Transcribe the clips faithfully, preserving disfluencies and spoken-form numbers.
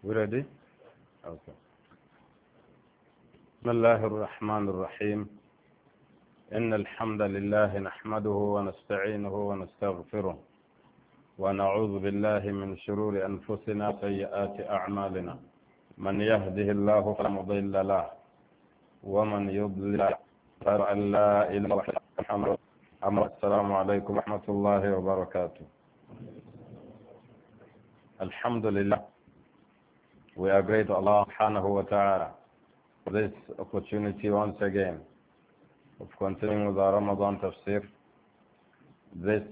We ready? Okay. بسم الله الرحمن الرحيم. إن الحمد لله نحمده ونستعينه ونستغفره ونعوذ بالله من شرور أنفسنا وسيئات أعمالنا. من يهده الله فلا مضل له ومن يضلل فلا أن لا إله إلا الله. أما السلام عليكم ورحمة الله وبركاته. Alhamdulillah, we are grateful to Allah subhanahu wa ta'ala for this opportunity once again of continuing with our Ramadan tafsir this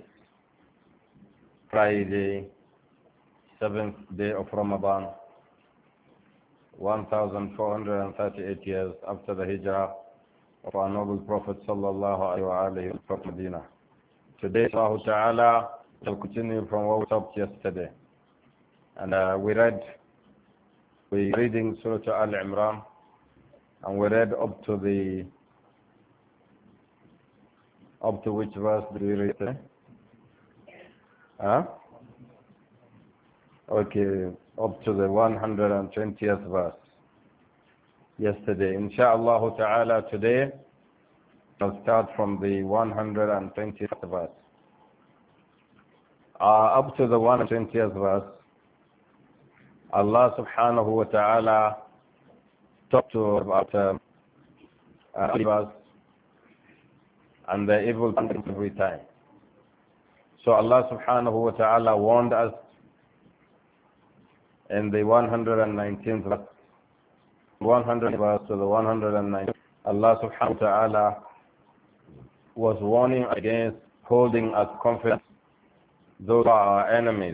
Friday, seventh day of Ramadan, one thousand four hundred thirty-eight years after the hijrah of our noble Prophet sallallahu alayhi wa sallam from Medina. Today, Allah ta'ala will continue from where we stopped yesterday. And uh, we read, we reading Surah Al-Imran, and we read up to the, up to which verse do we read today? Huh? Okay, up to the one hundred twentieth verse yesterday. Insha'Allah ta'ala today, we'll start from the one hundred twentieth verse. Uh, up to the one hundred twentieth verse, Allah subhanahu wa ta'ala talked to about uh, uh, and the evil every time. So Allah subhanahu wa ta'ala warned us in the one hundred nineteenth verse, one hundred verse to the one hundred nineteenth. Allah subhanahu wa ta'ala was warning against holding as confidence those who are our enemies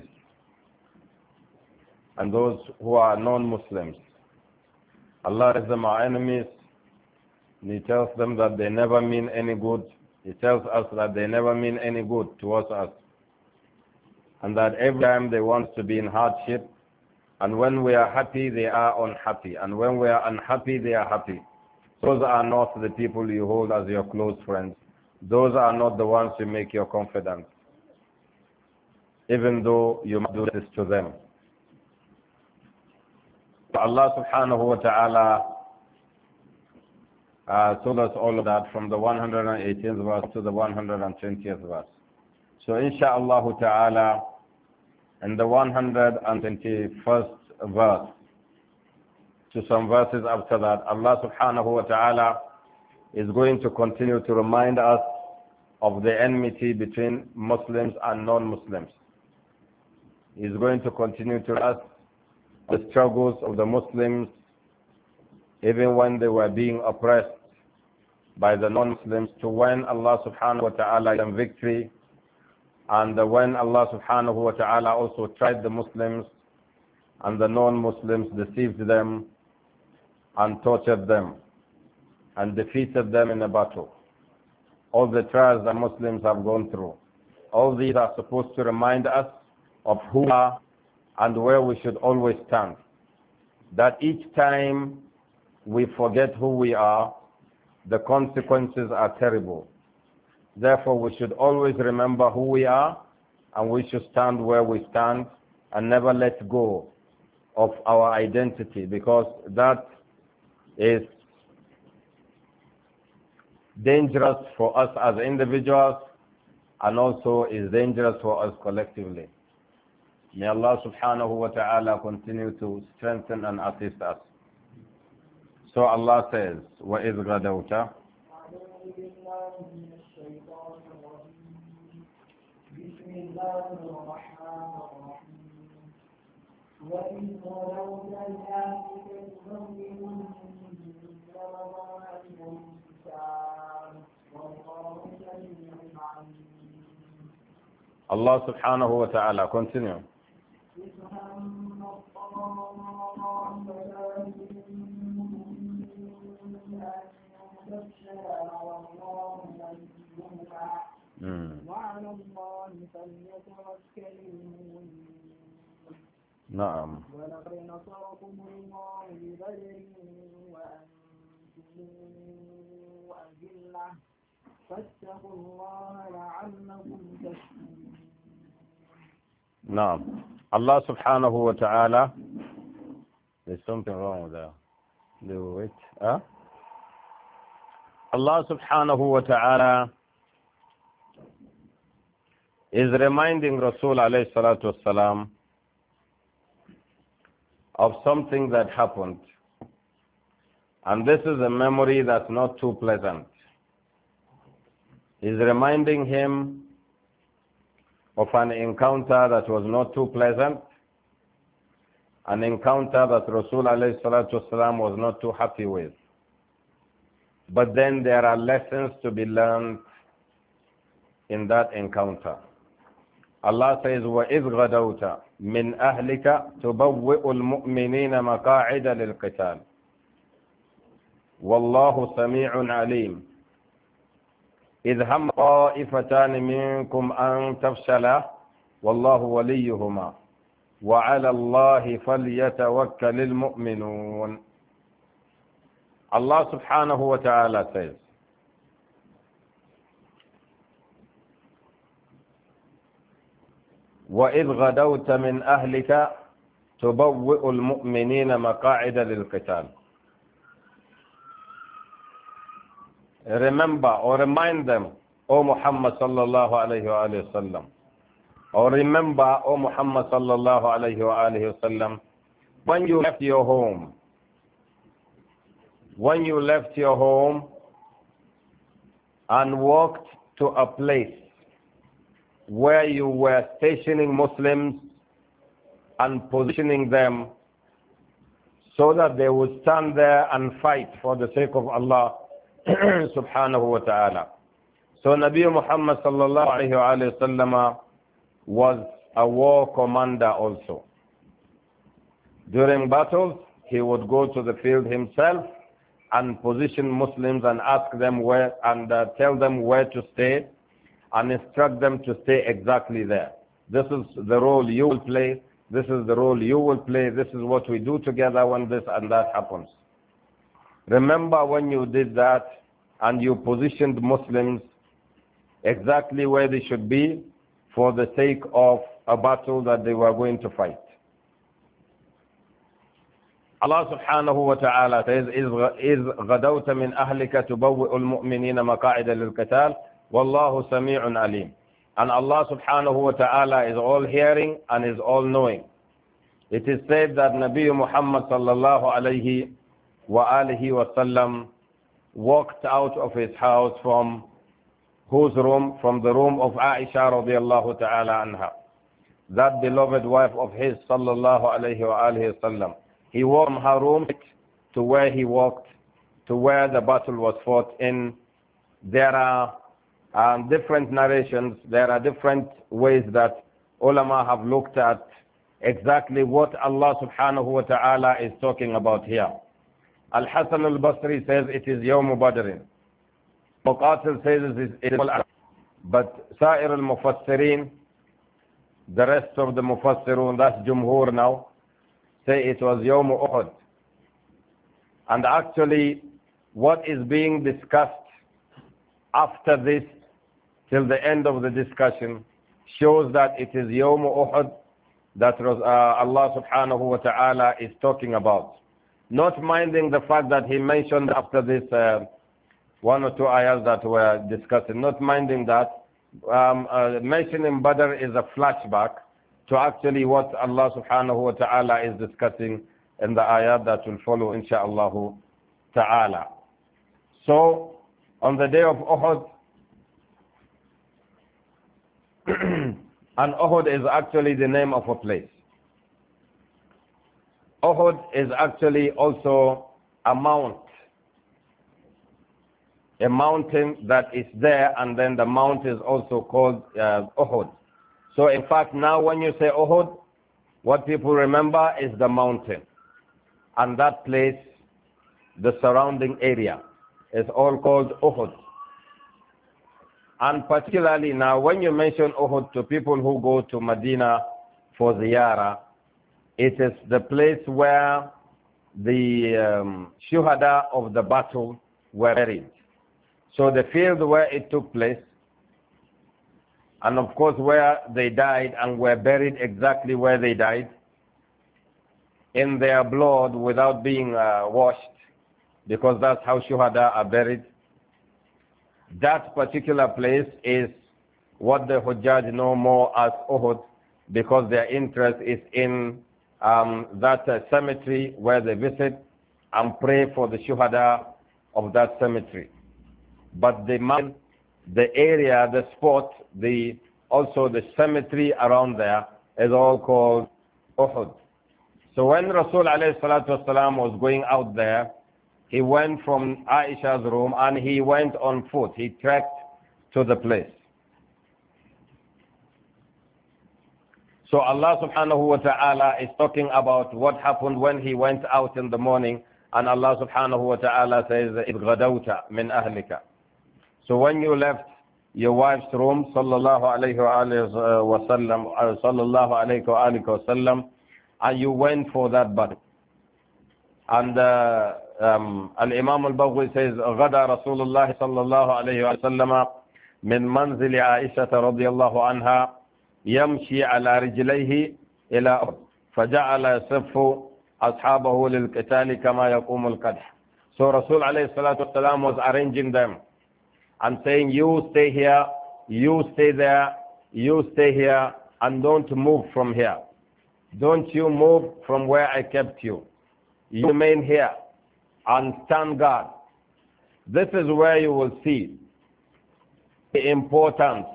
and those who are non-Muslims. Allah says them are enemies, and He tells them that they never mean any good. He tells us that they never mean any good towards us, and that every time they want to be in hardship, and when we are happy, they are unhappy, and when we are unhappy, they are happy. Those are not the people you hold as your close friends. Those are not the ones you make your confidants, even though you do this to them. Allah subhanahu wa ta'ala uh, told us all of that from the one hundred eighteenth verse to the one hundred twentieth verse. So insha'Allah ta'ala, in the one hundred twenty-first verse to some verses after that, Allah subhanahu wa ta'ala is going to continue to remind us of the enmity between Muslims and non-Muslims. He's going to continue to ask the struggles of the Muslims even when they were being oppressed by the non-Muslims, to when Allah subhanahu wa ta'ala gave them victory, and when Allah subhanahu wa ta'ala also tried the Muslims and the non-Muslims, deceived them and tortured them and defeated them in a battle. All the trials that Muslims have gone through, all these are supposed to remind us of who we are and where we should always stand. That each time we forget who we are, the consequences are terrible. Therefore, we should always remember who we are, and we should stand where we stand and never let go of our identity, because that is dangerous for us as individuals and also is dangerous for us collectively. May Allah subhanahu wa ta'ala continue to strengthen and assist us. So Allah says, وَإِذْ غَدَوْتَ Allah subhanahu wa ta'ala continue. Mm. نعم. ولقد نصركم الله ببدر وأنتم أذلة فاتقوا الله لعلكم تشكرون. نعم. Allah subhanahu wa ta'ala There's something wrong with that. Do it. Huh? Allah subhanahu wa ta'ala is reminding Rasul alayhi salatu wasalam of something that happened. And this is a memory that's not too pleasant. He's reminding him of an encounter that was not too pleasant, an encounter that Rasul alayhi salatu wasalam was not too happy with. But then there are lessons to be learned in that encounter. Allah says, وَإِذْ غَدَوْتَ مِنْ أَهْلِكَ تُبَوِّئُ الْمُؤْمِنِينَ مَقَاعِدَ لِلْقِتَالِ وَاللَّهُ سَمِيعٌ عَلِيمٌ إِذْ هَمَّ طَائِفَتَانِ مِنْكُمْ أَنْ تَفْشَلَا وَاللَّهُ وَلِيُّهُمَا وَعَلَى اللَّهِ فَلْيَتَوَكَّلِ الْمُؤْمِنُونَ. Allah subhanahu wa ta'ala says, وَإِذْ غَدَوْتَ مِنْ أَهْلِكَ تُبَوِّئُ الْمُؤْمِنِينَ مَقَاعِدَ لِلْقِتَالِ. Remember or remind them, O Muhammad sallallahu alayhi wa sallam, or remember, O Muhammad sallallahu alayhi wa sallam, when you left your home, when you left your home and walked to a place where you were stationing Muslims and positioning them so that they would stand there and fight for the sake of Allah subhanahu wa ta'ala. So Nabi Muhammad sallallahu alayhi wa sallam was a war commander also. During battles, he would go to the field himself and position Muslims and ask them where, and uh, tell them where to stay and instruct them to stay exactly there. This is the role you will play, this is the role you will play, this is what we do together when this and that happens. Remember when you did that and you positioned Muslims exactly where they should be for the sake of a battle that they were going to fight. Allah subhanahu wa ta'ala says, إِذْ غَدَوْتَ مِنْ أَهْلِكَ تُبَوِّئُ الْمُؤْمِنِينَ مَقَاعِدَ لِلْقِتَالِ وَاللَّهُ سَمِيعٌ عَلِيمٌ. And Allah subhanahu wa ta'ala is all hearing and is all knowing. It is said that Nabi Muhammad sallallahu alayhi wa alihi wa sallam walked out of his house from whose room? From the room of Aisha radiallahu ta'ala anha, that beloved wife of his sallallahu alayhi wa alihi wa sallam. He walked from her room to where he walked, to where the battle was fought in. There are um, different narrations, there are different ways that ulama have looked at exactly what Allah subhanahu wa ta'ala is talking about here. Al-Hasan al-Basri says it is Yawm Badr. Muqatil says it is Al-Arab. But Sa'ir al-Mufassirin, the rest of the Mufassirun, that's Jumhur now, say it was Yawm Uhud. And actually, what is being discussed after this, till the end of the discussion, shows that it is Yawm Uhud that uh, Allah subhanahu wa ta'ala is talking about. Not minding the fact that he mentioned after this uh, one or two ayahs that were discussing, not minding that, um, uh, mentioning Badr is a flashback to actually what Allah subhanahu wa ta'ala is discussing in the ayat that will follow insha'Allah ta'ala. So, on the day of Uhud, and Uhud is actually the name of a place. Uhud is actually also a mount. A mountain that is there, and then the mount is also called uh, Uhud. So in fact, now when you say Uhud, what people remember is the mountain. And that place, the surrounding area, is all called Uhud. And particularly now, when you mention Uhud to people who go to Medina for ziyarah, it is the place where the um, shuhada of the battle were buried. So the field where it took place, and of course where they died and were buried exactly where they died, in their blood without being uh, washed, because that's how shuhada are buried. That particular place is what the Hujjaj know more as Uhud, because their interest is in um, that uh, cemetery where they visit and pray for the shuhada of that cemetery. But the mountain, the area, the spot, the also the cemetery around there is all called Uhud. So when Rasul alayhi salatu wasalam was going out there, he went from Aisha's room and he went on foot. He trekked to the place. So Allah subhanahu wa ta'ala is talking about what happened when he went out in the morning, and Allah subhanahu wa ta'ala says, إِذْ غَدَوْتَ مِنْ أَهْلِكَ. So when you left your wife's room, sallallahu alayhi wa sallam, sallallahu alayhi wa sallam, and you went for that battle. And uh, um, Al-Imam Al-Baghwi says, غَدَى رَسُولُ اللَّهِ صَلَّى اللَّهُ عَلَيْهِ وَسَلَّمَ مِنْ مَنْزِلِ عَائِشَةَ رَضِيَ اللَّهُ عَنْهَا يمشي على رجليه إلى أرض فجعل يصف أصحابه للقتال كما يقوم القدح. So Rasul alayhi salatu wasalam was arranging them and saying, you stay here, you stay there, you stay here, and don't move from here. Don't you move from where I kept you. You remain here and stand guard. This is where you will see the importance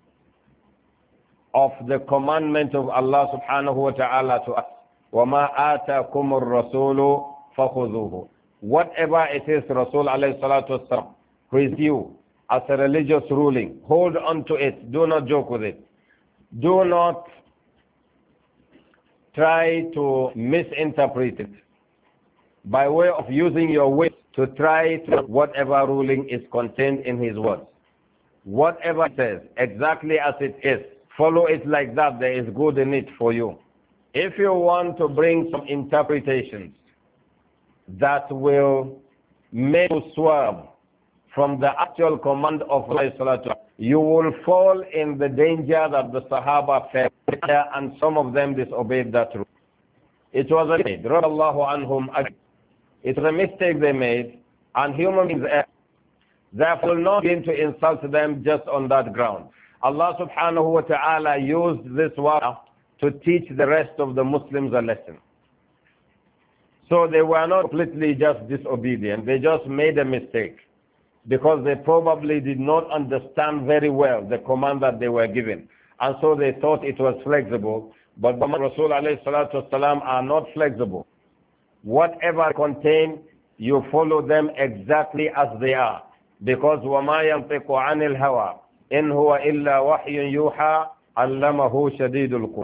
of the commandment of Allah subhanahu wa ta'ala to us. وَمَا آتَاكُمُ الرَّسُولُ فَخُذُوهُ. Whatever it is, Rasul alayhi salatu wasalam, who is you as a religious ruling, hold on to it. Do not joke with it. Do not try to misinterpret it by way of using your wit to try to whatever ruling is contained in his words. Whatever it says, exactly as it is, follow it like that. There is good in it for you. If you want to bring some interpretations that will make you swerve from the actual command of Allah, you will fall in the danger that the Sahaba fell and some of them disobeyed that rule. It was a mistake. Anhum. It was a mistake they made, and human beings therefore will not begin to insult them just on that ground. Allah subhanahu wa ta'ala used this word to teach the rest of the Muslims a lesson. So they were not completely just disobedient. They just made a mistake because they probably did not understand very well the command that they were given. And so they thought it was flexible. But the Rasul alayhi salatu wasalam are not flexible. Whatever contain, you follow them exactly as they are. Because وَمَا يَنْطِقُ عَنِ الْهَوَىٰ إِنْ هُوَ إِلَّا وَحْيٌ يُوحَىٰ عَلَّمَهُ شَدِيدُ الْقُوَىٰ.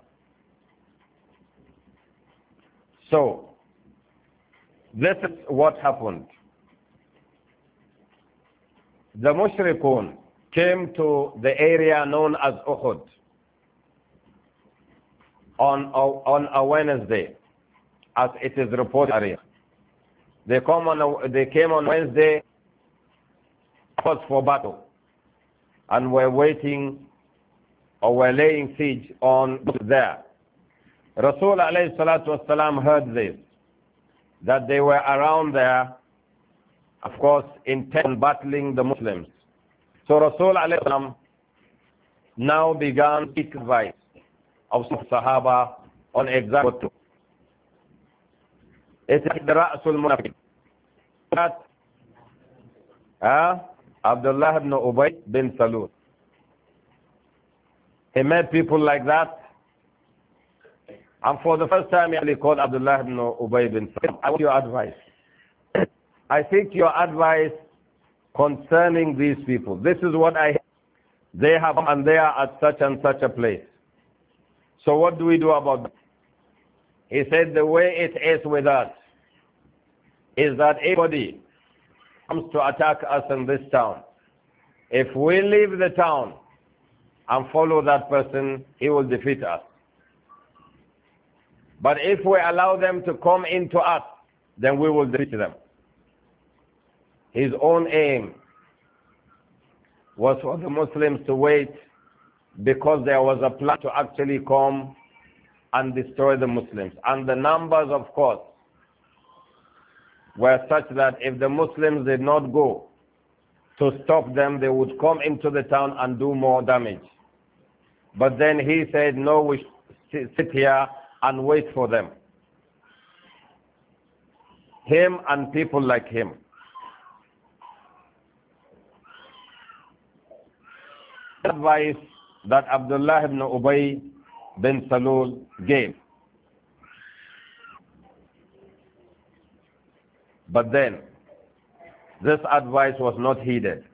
So, this is what happened. The mushrikun came to the area known as Uhud on a, on a Wednesday, as it is reported. They come on a, they came on Wednesday for battle, and were waiting or were laying siege on there. Rasul alayhi salatu wasalam heard this, that they were around there, of course, intent on battling the Muslims. So Rasul alayhi salam now began to seek advice of Sahaba on exactly what to do. It is the Ra'sul Munafiq. That, uh, Abdullah ibn Ubay bin Salul. He met people like that. And for the first time, he called Abdullah ibn Ubay bin Salul. I want your advice. I seek your advice concerning these people. This is what I they have, and they are at such and such a place. So what do we do about that? He said the way it is with us is that anybody comes to attack us in this town, if we leave the town and follow that person, he will defeat us. But if we allow them to come into us, then we will defeat them. His own aim was for the Muslims to wait, because there was a plan to actually come and destroy the Muslims. And the numbers, of course, were such that if the Muslims did not go to stop them, they would come into the town and do more damage. But then he said, no, we should sit here and wait for them. Him and people like him. Advice that Abdullah ibn Ubay bin Salul gave. But then, this advice was not heeded.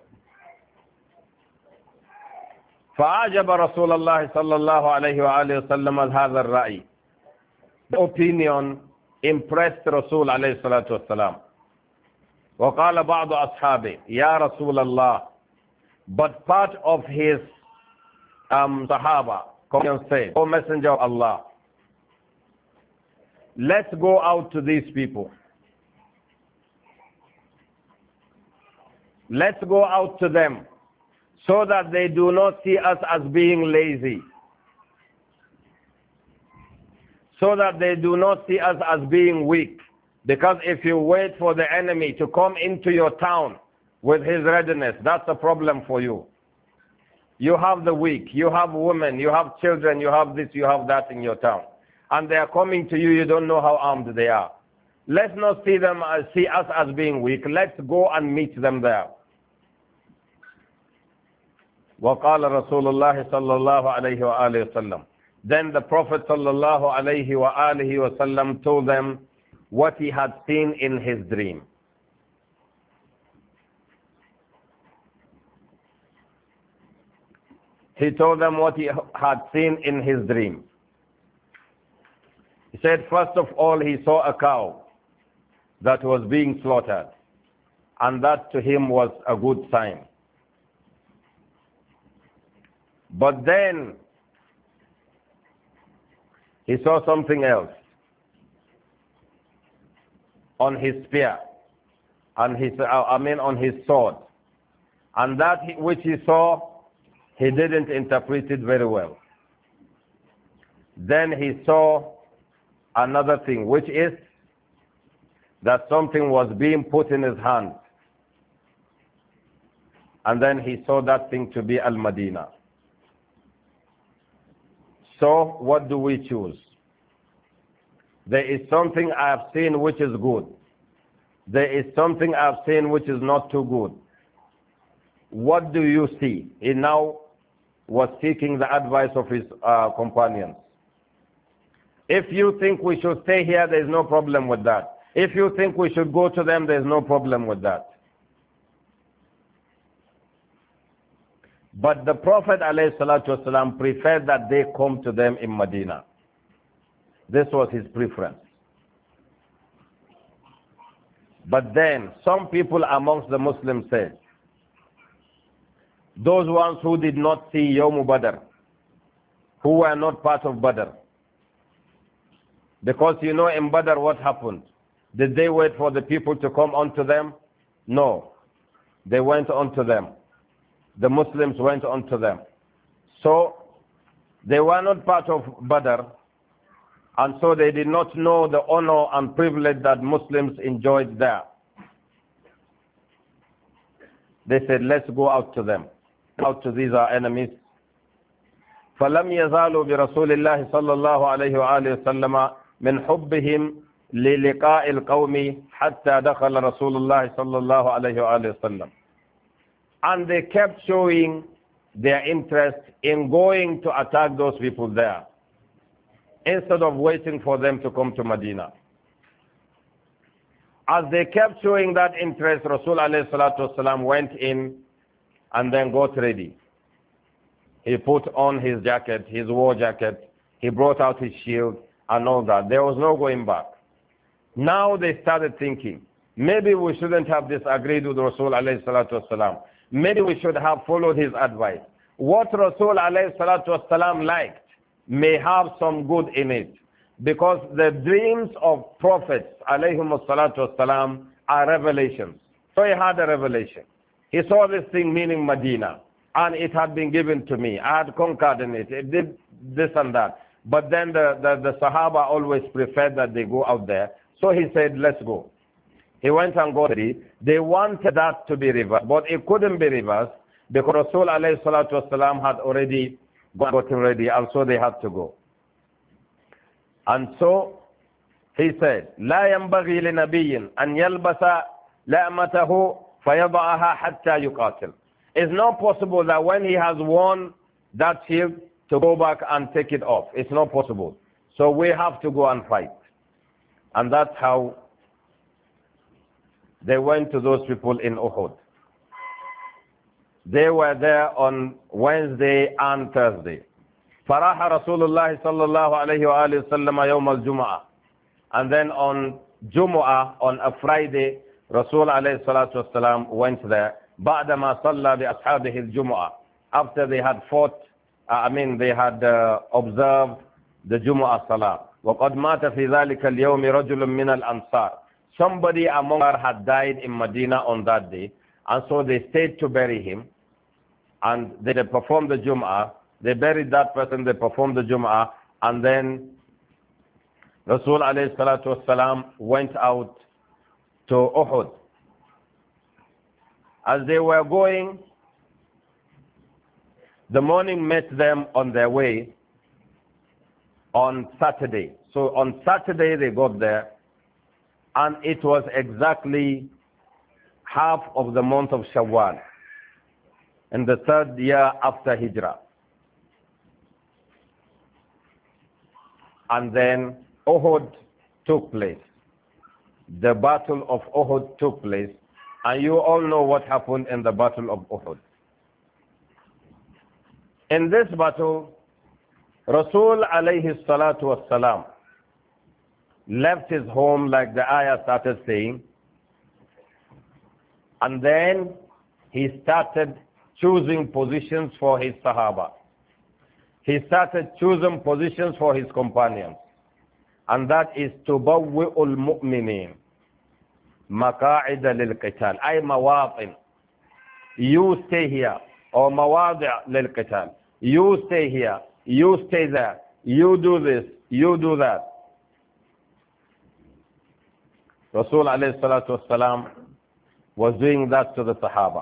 فأعجب رسول الله صلى الله عليه وآله وسلم هذا الرأي. The opinion impressed Rasul عليه الصلاة والسلام. وقال بعض أصحابه يا رسول الله. But part of his um, Sahaba companions said, O Messenger of Allah, let's go out to these people. Let's go out to them so that they do not see us as being lazy. So that they do not see us as being weak. Because if you wait for the enemy to come into your town with his readiness, that's a problem for you. You have the weak, you have women, you have children, you have this, you have that in your town. And they are coming to you, you don't know how armed they are. Let's not see them as, see us as being weak. Let's go and meet them there. وقال رسول الله صلى الله عليه وآله وسلم. Then the Prophet صلى الله عليه وآله وسلم told them what he had seen in his dream. He told them what he had seen in his dream. He said, first of all, he saw a cow that was being slaughtered. And that to him was a good sign. But then, he saw something else on his spear, and his, I mean on his sword. And that which he saw, he didn't interpret it very well. Then he saw another thing, which is that something was being put in his hand. And then he saw that thing to be Al-Madinah. So, what do we choose? There is something I have seen which is good. There is something I have seen which is not too good. What do you see? He now was seeking the advice of his uh, companions. If you think we should stay here, there is no problem with that. If you think we should go to them, there is no problem with that. But the Prophet ﷺ preferred that they come to them in Medina. This was his preference. But then, some people amongst the Muslims said, those ones who did not see Yawm Badr, who were not part of Badr. Because you know in Badr what happened? Did they wait for the people to come onto them? No. They went onto them. The Muslims went onto them. So, they were not part of Badr, and so they did not know the honor and privilege that Muslims enjoyed there. They said, let's go out to them. Out to these our enemies. فَلَمْ يَزَالُوا بِرَسُولِ اللَّهِ صَلَّى اللَّهُ عَلَيْهِ وَآلِهِ وَسَلَّمَ مِنْ حُبِّهِمْ لِلِقَاءِ الْقَوْمِ حَتَّى دَخَلَ رَسُولُ اللَّهِ صَلَّى اللَّهُ عَلَيْهِ وَآلِهِ وَسَلَّمَ. And they kept showing their interest in going to attack those people there, instead of waiting for them to come to Medina. As they kept showing that interest, Rasul alayhi salatu wasalam went in and then got ready. He put on his jacket, his war jacket, he brought out his shield and all that. There was no going back. Now they started thinking, maybe we shouldn't have disagreed with Rasul alayhi salatu wasalam. Maybe we should have followed his advice. What Rasul alayhi salatu wasalam liked may have some good in it. Because the dreams of prophets alayhim salatu wasalam are revelations. So he had a revelation. He saw this thing meaning Medina. And it had been given to me. I had conquered in it. It did this and that. But then the, the, the Sahaba always preferred that they go out there. So he said, let's go. He went and got ready. They wanted that to be reversed, but it couldn't be reversed because Rasul alayhi salatu wasalam had already gotten ready, and so they had to go. And so he said, لا ينبغي لنبي أن يلبس لأمته فيضعها حتى يقاتل. It's not possible that when he has worn that shield to go back and take it off. It's not possible. So we have to go and fight. And that's how they went to those people in Uhud. They were there on Wednesday and Thursday. فراح رسول الله صلى الله عليه وآله وسلم يوم الجمعة. And then on Jumu'ah, on a Friday, Rasul عليه الصلاة والسلام went there. بعدما صلى بأصحابه الجمعة. After they had fought, uh, I mean they had uh, observed the Jumu'ah Salah. وقد مات في ذلك اليوم رجل من الأنصار. Somebody among us had died in Medina on that day, and so they stayed to bury him, and they performed the Jum'ah. They buried that person, they performed the Jum'ah, and then Rasul alayhi salatu wasalam went out to Uhud. As they were going, the morning met them on their way on Saturday. So on Saturday they got there, and it was exactly half of the month of Shawwal, in the third year after Hijrah. And then Uhud took place. The battle of Uhud took place, and you all know what happened in the battle of Uhud. In this battle, Rasul alayhi salatu wassalam left his home, like the ayah started saying, and then he started choosing positions for his Sahaba. He started choosing positions for his companions. And that is تُبَوِّئُ الْمُؤْمِنِينَ مَقَاعِدَ لِلْقِتَالِ أي مواطن. You stay here. Or مواضع للقتال. You stay here. You stay there. You do this. You do that. Rasul alayhi salatu wasalam was doing that to the Sahaba.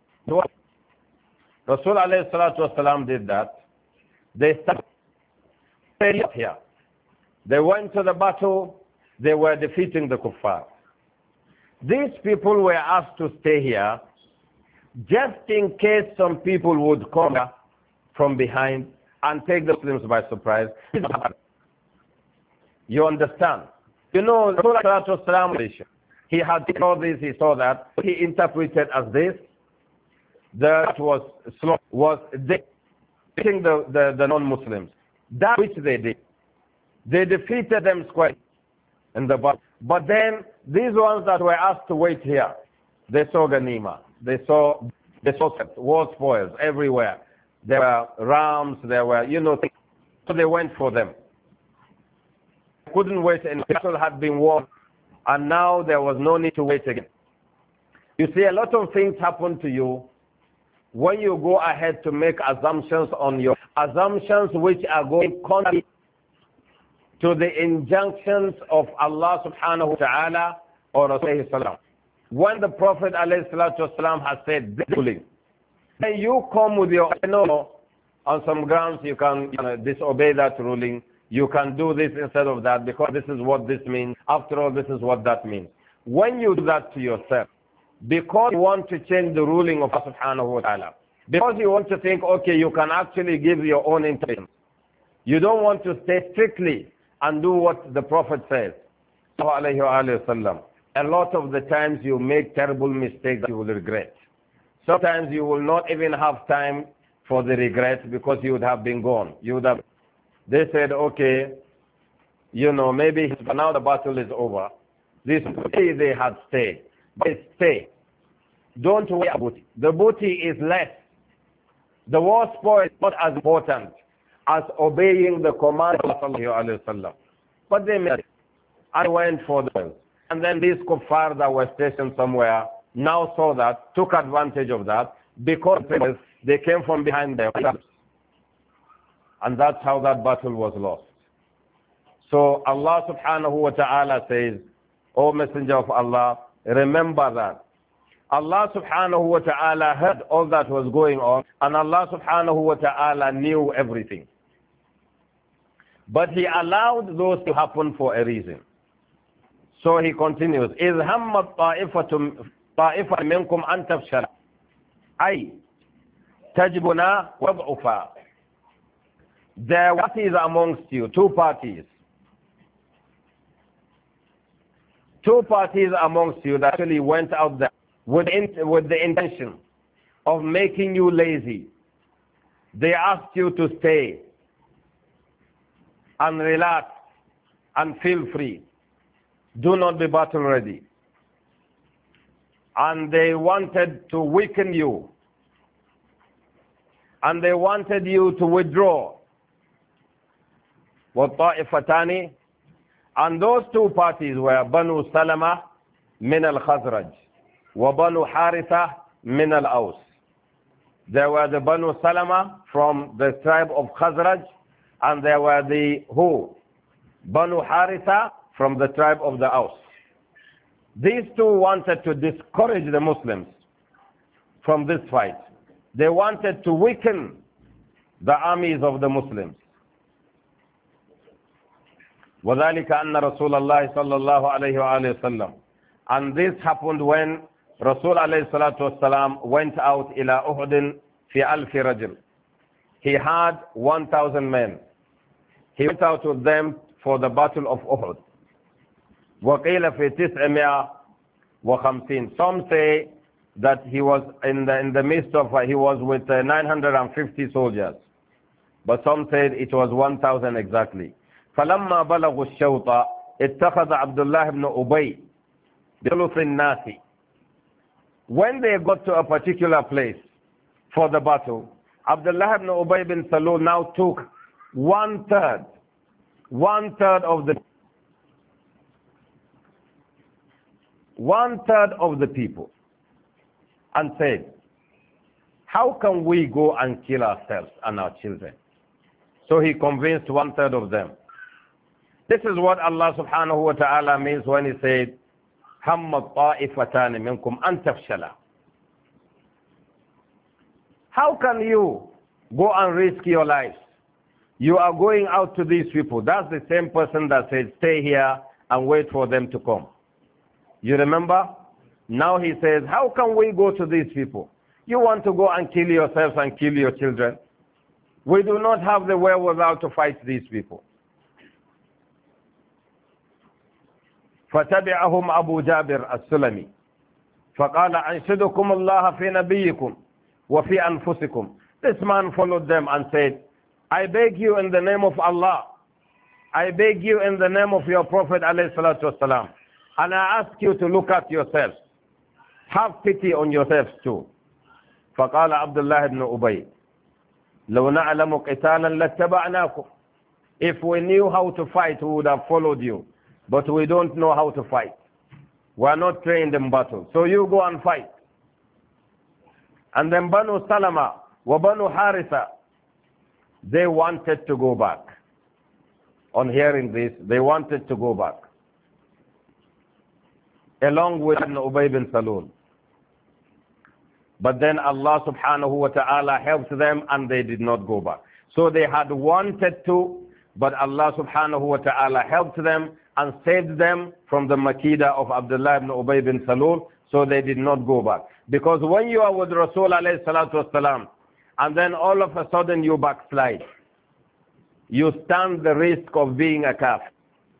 Rasul alayhi salatu wasalam did that. They started here. They went to the battle. They were defeating the kuffar. These people were asked to stay here just in case some people would come from behind and take the Muslims by surprise. You understand? You know, he had saw this, he saw that. He interpreted as this. That was was defeating the, the, the non-Muslims. That which they did. They defeated them squarely in the battle. But then these ones that were asked to wait here, they saw Ghanima. They saw they saw war spoils everywhere. There were rams, there were, you know, things. So they went for them. Couldn't wait, and the battle had been won, and now there was no need to wait again. You see, a lot of things happen to you when you go ahead to make assumptions on your assumptions which are going contrary to the injunctions of Allah subhanahu wa ta'ala or Rasulullah. When the Prophet alayhi salatu wasalam has said this ruling, then you come with your, you know, on some grounds you can, you know, disobey that ruling. You can do this instead of that because this is what this means. After all, this is what that means. When you do that to yourself, because you want to change the ruling of Allah subhanahu wa ta'ala, because you want to think, okay, you can actually give your own intention. You don't want to stay strictly and do what the Prophet says. A lot of the times you make terrible mistakes that you will regret. Sometimes you will not even have time for the regret because you would have been gone. You would have. They said, okay, you know, maybe now the battle is over. This booty they had stayed. But stay. Don't worry about booty. The booty is less. The war spoil is not as important as obeying the command of Allah. But they made it. I went for them. And then these kuffar that were stationed somewhere now saw that, took advantage of that, because they came from behind them. And that's how that battle was lost. So Allah subhanahu wa ta'ala says, O Messenger of Allah, remember that. Allah subhanahu wa ta'ala heard all that was going on, and Allah subhanahu wa ta'ala knew everything. But He allowed those to happen for a reason. So He continues, إِذْ هَمَّتْ طَائِفَةٌ طَائِفَةٌ مِنْكُمْ أَن تَفْشَلَ أي تَجْبُنَا وَضْعُفًا. There were parties amongst you, two parties. Two parties amongst you that actually went out there with, in, with the intention of making you lazy. They asked you to stay and relax and feel free. Do not be battle ready. And they wanted to weaken you. And they wanted you to withdraw. وَالطَّائِفَتَانِ. And those two parties were Banu Salama min al-Khazraj wa Banu Haritha min al-Aws. There were the Banu Salama from the tribe of Khazraj, and there were the who? Banu Haritha from the tribe of the Aws. These two wanted to discourage the Muslims from this fight. They wanted to weaken the armies of the Muslims. وَذَلِكَ أَنَّ رَسُولَ اللَّهِ صَلَّى اللَّهُ عَلَيْهِ وَآلِهِ وَسَلَّمَ. And this happened when Rasul alayhi salatu wasalam went out إِلَى أُحُدٍ فِي أَلْفِ رَجُلٍ. He had one thousand men. He went out with them for the battle of Uhud. وَقِيلَ فِي تِسْعِمِائَ وَخَمْسِينَ. Some say that he was in the, in the midst of, uh, he was with uh, nine hundred fifty soldiers. But some said it was one thousand exactly. فلما بلغوا الشوط اتخذ عبد الله بن أبي بثلث الناس. When they got to a particular place for the battle, Abdullah ibn Ubay bin Salul now took one third, one third of the one third of the people, and said, how can we go and kill ourselves and our children? So he convinced one third of them. This is what Allah subhanahu wa ta'ala means when He said, هَمَّ الطَّائِفَتَانِ مِنْكُمْ أَن تَفْشَلَ. How can you go and risk your lives? You are going out to these people. That's the same person that said, stay here and wait for them to come. You remember? Now he says, how can we go to these people? You want to go and kill yourselves and kill your children? We do not have the wherewithal to fight these people. فتبعهم أبو جابر السلمي فقال أنشدكم الله في نبيكم وفي أنفسكم. This man followed them and said, I beg you in the name of Allah, I beg you in the name of your Prophet alayhi salatu wasalam, and I ask you to look at yourselves. Have pity on yourselves too. فقال عبد الله بن أبي لو نعلم قتالا لاتبعناكم. If we knew how to fight, we would have followed you. But we don't know how to fight. We are not trained in battle. So you go and fight. And then Banu Salama wa Banu Haritha, they wanted to go back. On hearing this, they wanted to go back. Along with Ibn Ubay bin Salul. But then Allah subhanahu wa ta'ala helped them and they did not go back. So they had wanted to, but Allah subhanahu wa ta'ala helped them and saved them from the Makida of Abdullah ibn Ubay bin Salul, so they did not go back. Because when you are with Rasul alayhi salatu wasalam, and then all of a sudden you backslide, you stand the risk of being a kafir.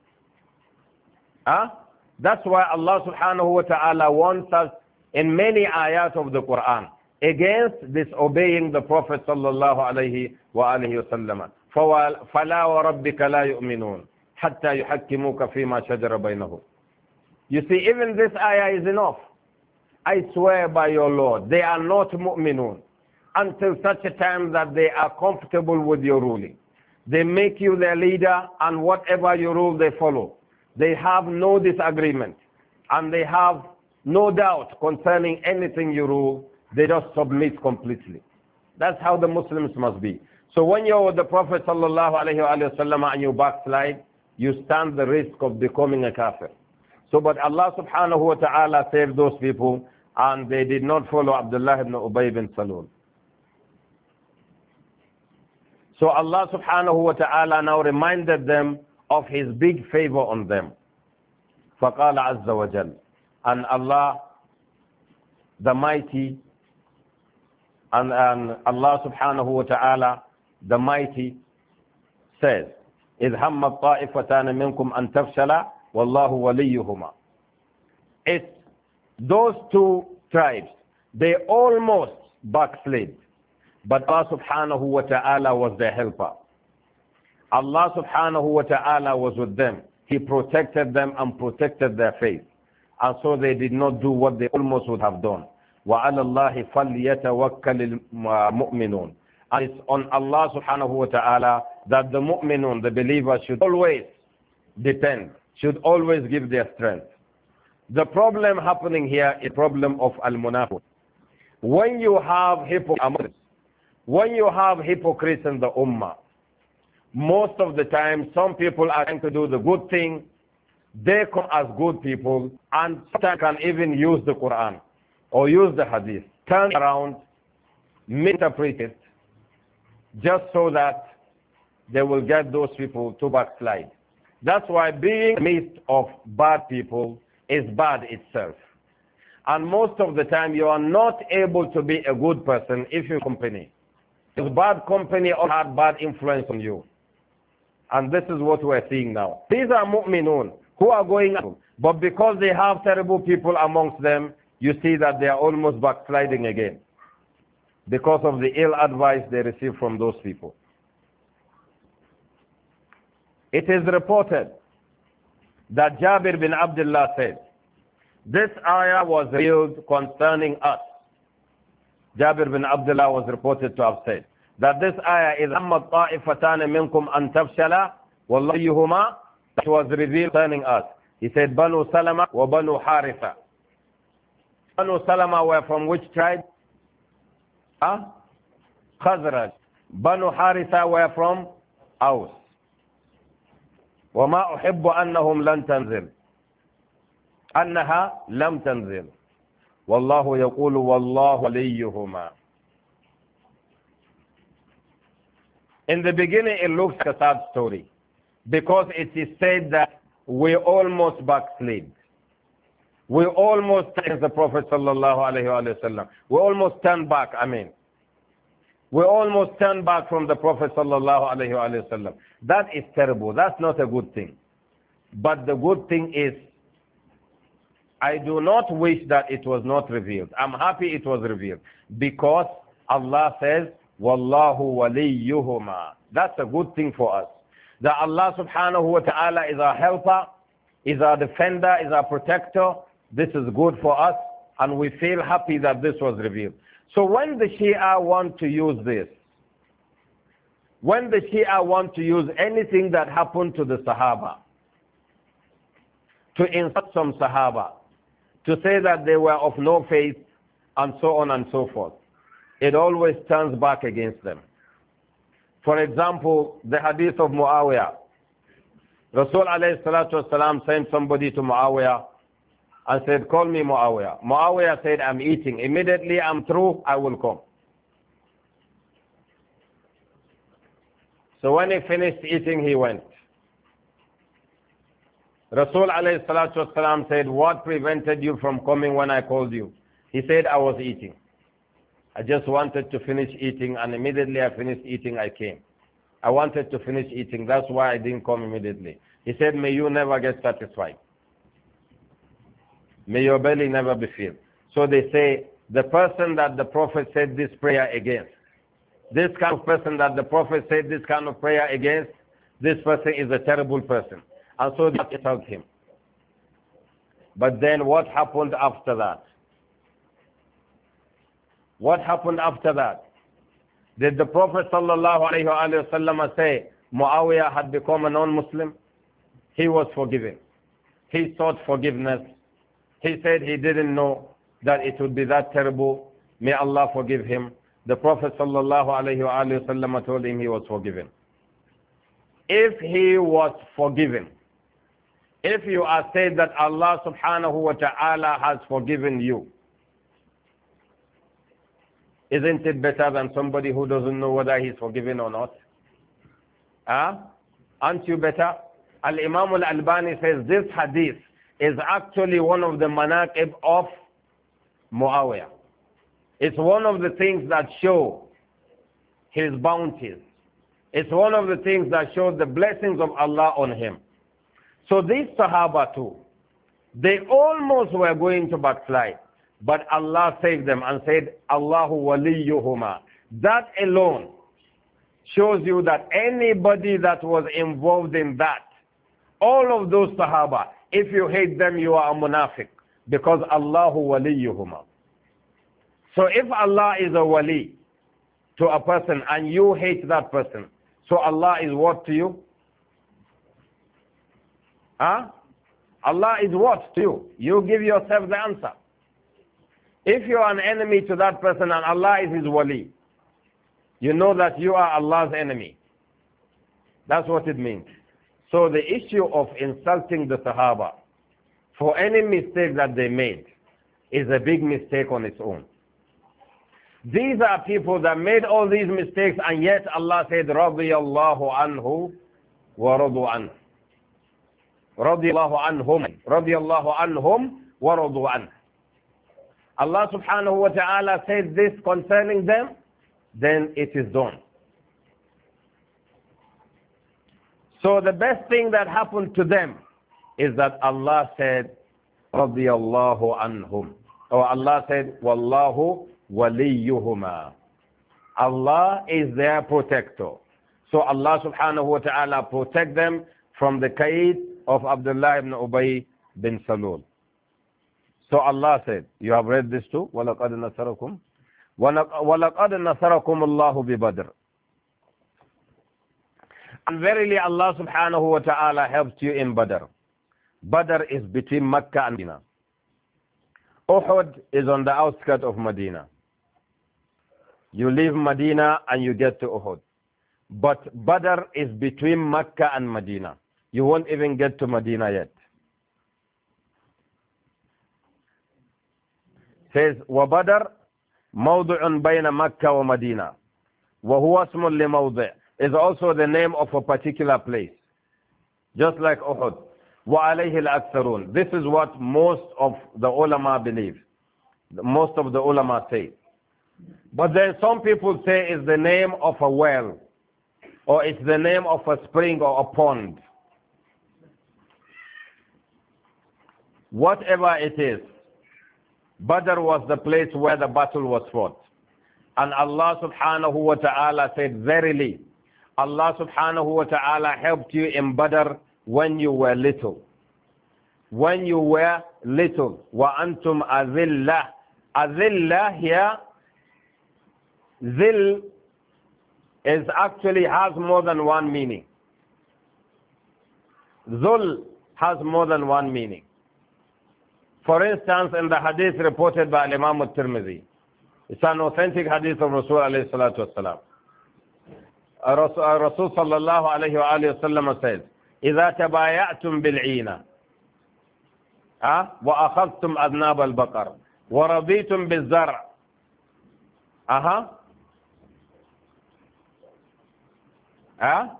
Huh? That's why Allah subhanahu wa ta'ala wants us in many ayat of the Quran against disobeying the Prophet sallallahu alayhi wa alihi wa sallam. فَلَا وَرَبِّكَ لَا يُؤْمِنُونَ حَتَّى يُحَكِّمُوكَ فِي مَا شَجَرَ بَيْنَهُمْ. You see, even this ayah is enough. I swear by your Lord, they are not mu'minun until such a time that they are comfortable with your ruling. They make you their leader, and whatever you rule, they follow. They have no disagreement, and they have no doubt concerning anything you rule. They just submit completely. That's how the Muslims must be. So when you're with the Prophet sallallahu alayhi wa sallam and you backslide, you stand the risk of becoming a kafir. So but Allah subhanahu wa ta'ala saved those people and they did not follow Abdullah ibn Ubay bin Salul. So Allah subhanahu wa ta'ala now reminded them of His big favor on them. فَقَالَ عَزَّ وَجَلَّ. And Allah, the mighty, and, and Allah subhanahu wa ta'ala, the mighty, says, إِذْ هَمَّ الطَّائِفَتَانِ مِنْكُمْ أَن تَفْشَلَ وَاللَّهُ وَلِيُّهُمَا. It's those two tribes, they almost backslid. But Allah subhanahu wa ta'ala was their helper. Allah subhanahu wa ta'ala was with them. He protected them and protected their faith. And so they did not do what they almost would have done. وَعَلَى اللَّهِ فَلْيَتَوَكَّلِ الْمُؤْمِنُونَ. And it's on Allah subhanahu wa ta'ala that the mu'minun, the believers, should always depend, should always give their strength. The problem happening here is the problem of al-munafiq. When you have hypocrites, when you have hypocrites in the ummah, most of the time some people are trying to do the good thing, they come as good people and sometimes can even use the Quran or use the hadith, turn around, misinterpret it, just so that they will get those people to backslide. That's why being in the midst of bad people is bad itself. And most of the time you are not able to be a good person if you're company. If bad company or had bad influence on you. And this is what we're seeing now. These are mu'minun who are going out. But because they have terrible people amongst them, you see that they are almost backsliding again. Because of the ill advice they receive from those people. It is reported that Jabir bin Abdullah said, this ayah was revealed concerning us. Jabir bin Abdullah was reported to have said that this ayah is أَمَّا الطَّائِفَتَانِ مِنْكُمْ أَن تَفْشَلَ وَاللَّيُّهُمَا. That was revealed concerning us. He said, Banu Salama wa Banu Haritha. Banu Salama were from which tribe? Huh? Khazraj. Banu Haritha were from Aus. وَمَا أُحِبُّ أَنَّهُمْ لَن تَنزِلْ أَنَّهَا لَمْ تَنزِلْ وَاللَّهُ يَقُولُ وَاللَّهُ وَلِيُّهُمَا. In the beginning it looks like a sad story because it is said that we almost backslid. We almost turned the Prophet sallallahu alaihi wasallam. We almost turned back, I mean. We almost turned back from the Prophet sallallahu alaihi wasallam. That is terrible. That's not a good thing. But the good thing is, I do not wish that it was not revealed. I'm happy it was revealed. Because Allah says, Wallahu waliyuhuma. That's a good thing for us. That Allah subhanahu wa ta'ala is our helper, is our defender, is our protector. This is good for us. And we feel happy that this was revealed. So when the Shia want to use this, when the Shia want to use anything that happened to the Sahaba, to insult some Sahaba, to say that they were of no faith, and so on and so forth, it always turns back against them. For example, the hadith of Muawiyah. Rasul alayhi salatu wasalam sent somebody to Muawiyah and said, call me Muawiyah. Muawiyah said, I'm eating. Immediately I'm through, I will come. So when he finished eating, he went. Rasul alayhi salatu wasalam said, what prevented you from coming when I called you? He said, I was eating. I just wanted to finish eating, and immediately I finished eating, I came. I wanted to finish eating, that's why I didn't come immediately. He said, may you never get satisfied. May your belly never be filled. So they say, the person that the Prophet said this prayer against, this kind of person that the Prophet said this kind of prayer against, this person is a terrible person. And so they told him. But then what happened after that? What happened after that? Did the Prophet sallallahu alayhi wa sallam say Muawiyah had become a non-Muslim? He was forgiven. He sought forgiveness. He said he didn't know that it would be that terrible. May Allah forgive him. the Prophet sallallahu alayhi wa told him he was forgiven. If he was forgiven, if you are said that Allah subhanahu wa ta'ala has forgiven you, isn't it better than somebody who doesn't know whether he's forgiven or not? Huh? Aren't you better? Al-Imam al-Albani says this hadith is actually one of the manaqib of Muawiyah. It's one of the things that show his bounties. It's one of the things that show the blessings of Allah on him. So these Sahaba too, they almost were going to backslide. But Allah saved them and said, Allahu waliyuhuma. That alone shows you that anybody that was involved in that, all of those Sahaba, if you hate them, you are a munafiq. Because Allahu waliyuhuma. So if Allah is a wali to a person and you hate that person, so Allah is what to you? Huh? Allah is what to you? You give yourself the answer. If you are an enemy to that person and Allah is his wali, you know that you are Allah's enemy. That's what it means. So the issue of insulting the Sahaba for any mistake that they made is a big mistake on its own. These are people that made all these mistakes and yet Allah said, رَضِيَ اللَّهُ عَنْهُ وَرَضُوا عَنْهُ. رَضِيَ اللَّهُ عَنْهُمْ رَضِيَ اللَّهُ عَنْهُمْ وَرَضُوا عَنْهُ. Allah subhanahu wa ta'ala said this concerning them, then it is done. So the best thing that happened to them is that Allah said, رَضِيَ اللَّهُ عَنْهُمْ. Or Allah said, وَاللَّهُ وَلِيُّهُمَا. Allah is their protector. So Allah subhanahu wa ta'ala protect them from the kaid of Abdullah ibn Ubay bin Salul. So Allah said, you have read this too? وَلَقَدْ نَصَرَكُمْ وَلَقَدْ نَصَرَكُمُ اللَّهُ بِبَدْرٍ. And verily Allah subhanahu wa ta'ala helped you in Badr. Badr is between Mecca and Medina. Uhud is on the outskirts of Medina. You leave Medina and you get to Uhud. But Badr is between Mecca and Medina. You won't even get to Medina yet. Says, وَبَدْرٍ مَوْضِعٌ بَيْنَ مَكَّةَ وَمَدِينَةَ وَهُوَ اسْمٌ لِمَوْضِعٍ is also the name of a particular place. Just like Uhud. وَعَلَيْهِ الْأَكْثَرُونَ. This is what most of the ulama believe. Most of the ulama say. But then some people say it's the name of a well. Or it's the name of a spring or a pond. Whatever it is, Badr was the place where the battle was fought. And Allah subhanahu wa ta'ala said, verily, Allah subhanahu wa ta'ala helped you in Badr when you were little. When you were little. وَأَنْتُمْ أَذِلَّةٌ. Azillah here, zil is actually has more than one meaning. Zul has more than one meaning. For instance, in the hadith reported by Imam al-Tirmidhi, it's an authentic hadith of Rasul alayhi salatu wasalam. Rasul sallallahu alayhi wa alayhi wa sallam says, إِذَا تَبَايَعْتُمْ بِالْعِينَ وَأَخَذْتُمْ أَذْنَابَ الْبَقَرِ وَرَضِيتُمْ بِالزَّرْعِ أها ها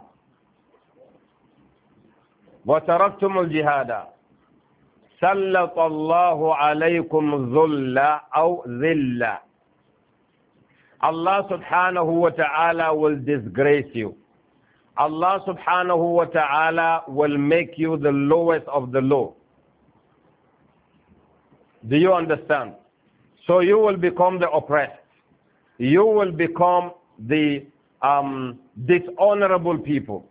وتركتم الجهاد سلط الله عليكم ذل أو ذل. Allah subhanahu wa ta'ala will disgrace you. Allah subhanahu wa ta'ala will make you the lowest of the low. Do you understand? So you will become the oppressed. You will become the um, dishonorable people.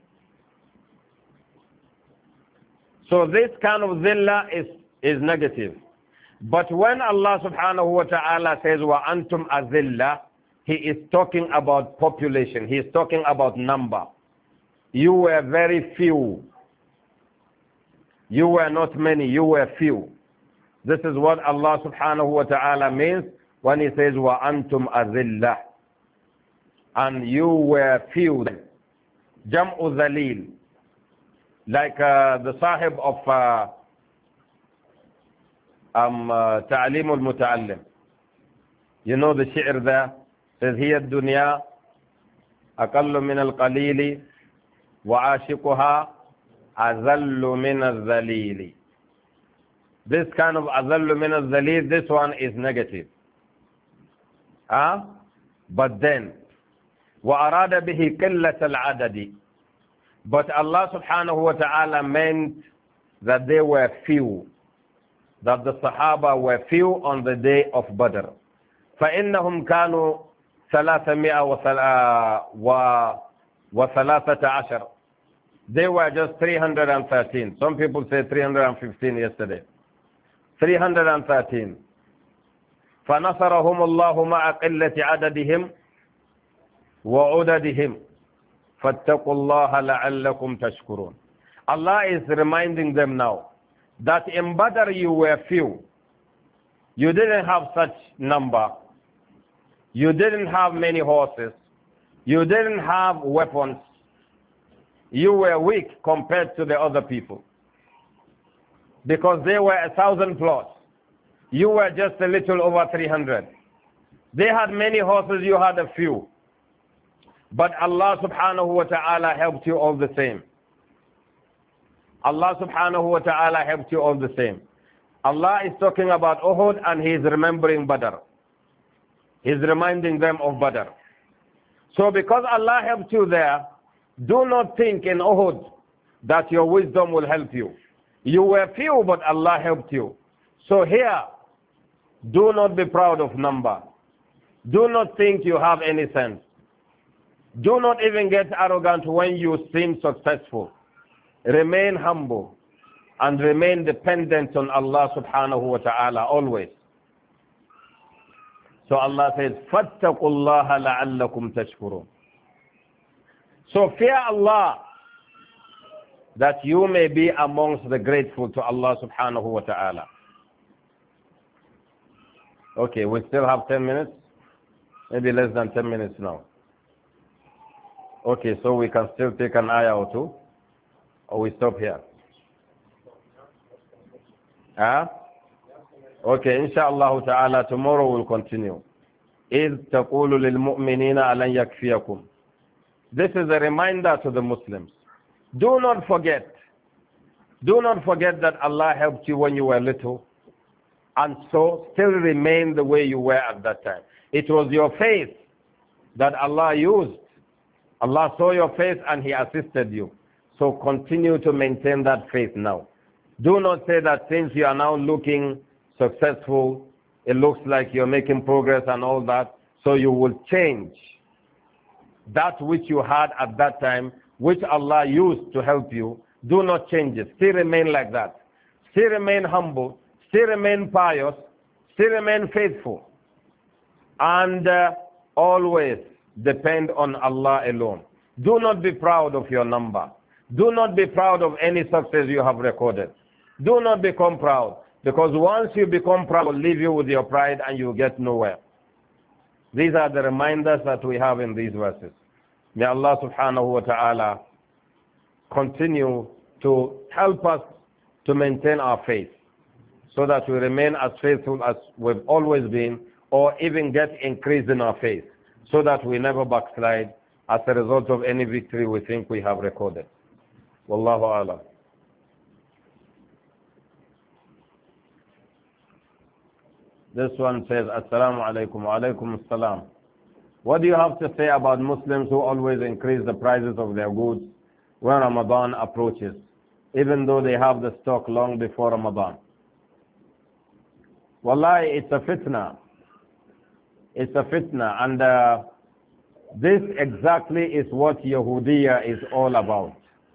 So this kind of zillah is, is negative. But when Allah subhanahu wa ta'ala says, wa antum azillah, He is talking about population. He is talking about number. You were very few. You were not many. You were few. This is what Allah subhanahu wa ta'ala means when He says, wa antum azillah. and you were few. Jam'u Zalil. Like uh, the Sahib of uh, um, uh, Ta'alim al-Muta'allim. You know the shi'r there? Says, هي الدنيا أقل من القليل وعاشقها أذل من الذليل. This kind of أذل من الذليل, this one is negative. Huh? But then, وأراد به قلة العدد. But Allah subhanahu wa ta'ala meant that they were few. That the Sahaba were few on the day of Badr. فإنهم كانوا ثلاثمائة وثلاثة عشر. They were just three hundred thirteen. Some people say three hundred fifteen yesterday. three hundred thirteen. فنصرهم الله مع قلة عددهم وعددهم فاتقوا الله لعلكم تشكرون. Allah is reminding them now that in Badr you were few. You didn't have such number. You didn't have many horses. You didn't have weapons. You were weak compared to the other people. Because they were a thousand plus. You were just a little over three hundred. They had many horses, you had a few. But Allah subhanahu wa ta'ala helped you all the same. Allah subhanahu wa ta'ala helped you all the same. Allah is talking about Uhud and He is remembering Badr. He is reminding them of Badr. So because Allah helped you there, do not think in Uhud that your wisdom will help you. You were few, but Allah helped you. So here, do not be proud of number. Do not think you have any sense. Do not even get arrogant when you seem successful. Remain humble and remain dependent on Allah subhanahu wa ta'ala always. So Allah says, فَاتَّقُوا اللَّهَ لَعَلَّكُمْ تَشْكُرُونَ. So fear Allah that you may be amongst the grateful to Allah subhanahu wa ta'ala. Okay, we still have ten minutes? Maybe less than ten minutes now. Okay, so we can still take an ayah or two? Or we stop here? Huh? Okay, inshallah ta'ala, tomorrow we'll continue. إِذْ تَقُولُ لِلْمُؤْمِنِينَ أَلَنْ يَكْفِيَكُمْ. This is a reminder to the Muslims. Do not forget. Do not forget that Allah helped you when you were little. And so still remain the way you were at that time. It was your faith that Allah used. Allah saw your faith and He assisted you. So continue to maintain that faith now. Do not say that since you are now looking successful, it looks like you're making progress and all that, so you will change that which you had at that time, which Allah used to help you. Do not change it. Still remain like that. Still remain humble. Still remain pious. Still remain faithful. And uh, always depend on Allah alone. Do not be proud of your number. Do not be proud of any success you have recorded. Do not become proud. Because once you become proud, it will leave you with your pride and you get nowhere. These are the reminders that we have in these verses. May Allah subhanahu wa ta'ala continue to help us to maintain our faith so that we remain as faithful as we've always been, or even get increased in our faith so that we never backslide as a result of any victory we think we have recorded. Wallahu a'lam. This one says, Assalamu alaikum wa alaikum assalam. What do you have to say about Muslims who always increase the prices of their goods when Ramadan approaches, even though they have the stock long before Ramadan? Wallahi, it's a fitna. It's a fitna. And uh, this exactly is what Yahudiya is all about.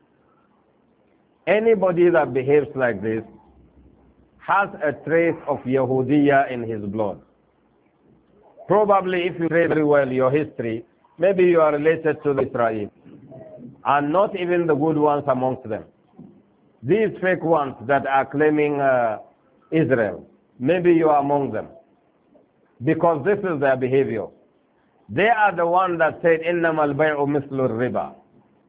Anybody that behaves like this has a trace of Yahudiya in his blood. Probably if you read very well your history, maybe you are related to Israel. And not even the good ones amongst them. These fake ones that are claiming uh, Israel, maybe you are among them. Because this is their behavior. They are the one that said, إِنَّمَا الْبَيْعُ مِثْلُ الرِّبَى.